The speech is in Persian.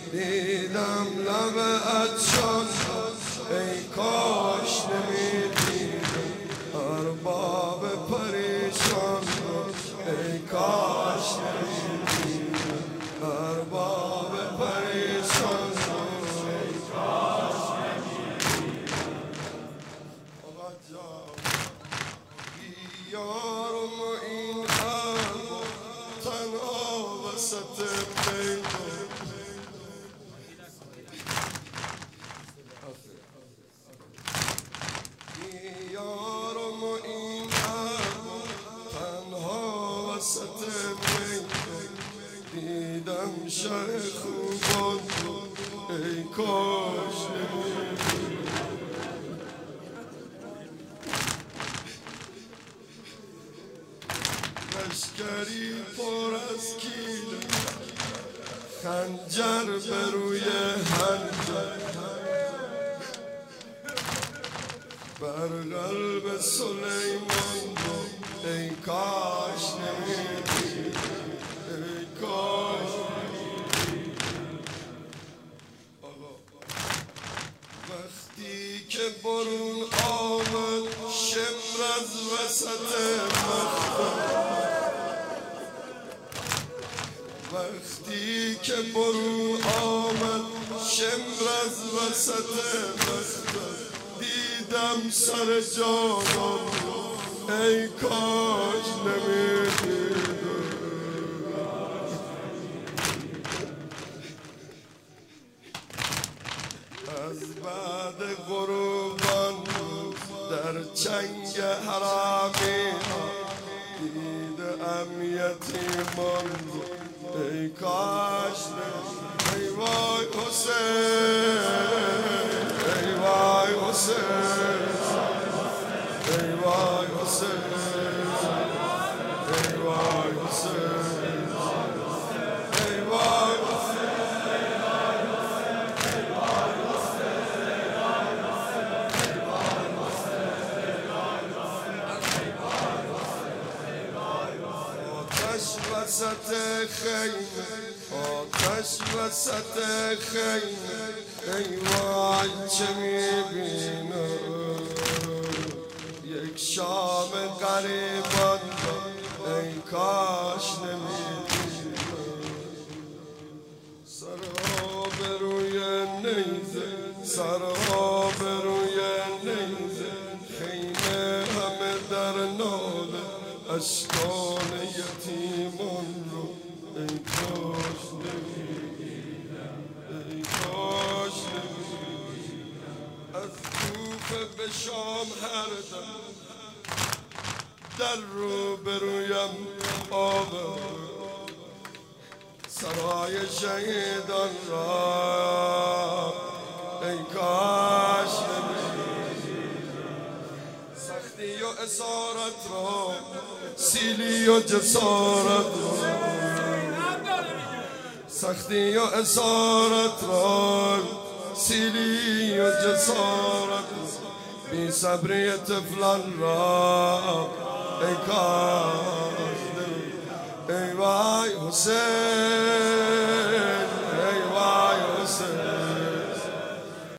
دیدم لب عطشان ای کاش نمیدیدم ارباب پریشان ای کاش نمیدیدم ارباب پریشان ای کاش نمیدیدم آقا جان بیارم این ارباب تنها وسط پیدا بیارم این ارباب تنها وسط پیدا دیدم شهر خوبان ای کاش نمیدیدم لشکری پر از کینه خنجر به روی خنجر بر قلب سلیمان ای کاش نمیدیدم ای کاش نمیدیدم وقتی که برون آمد شمر از وسط مختم وقتی که برون آمد شمر از وسط مختم دیدم سر جانم ای کاش نمیدیدم از بعد غروبان در چنگ حرامی دیدم یتیمان ای کاش ای وای حسین ای وای حسین ای وای حسین ای وای حسین ای وای وسط خیمه آتش وسط خیمه ای وای چه میبینم یک شام غریبان ای کاش نمیدیدم سرها به روی نیزه سرها به روی نیزه خیمه همه در ناله اشکان یتیمان رو ای کاش نمیدیدم ای کاش نمیدیدم از کوفه به شام هر دم در رو برویم آب سرای شهیدان را ای کاش سختی و اسارت را سیلی و جسارت را سختی و اسارت را سیلی و جسارت بی صبری طفلان را ای کاش ای وای حسین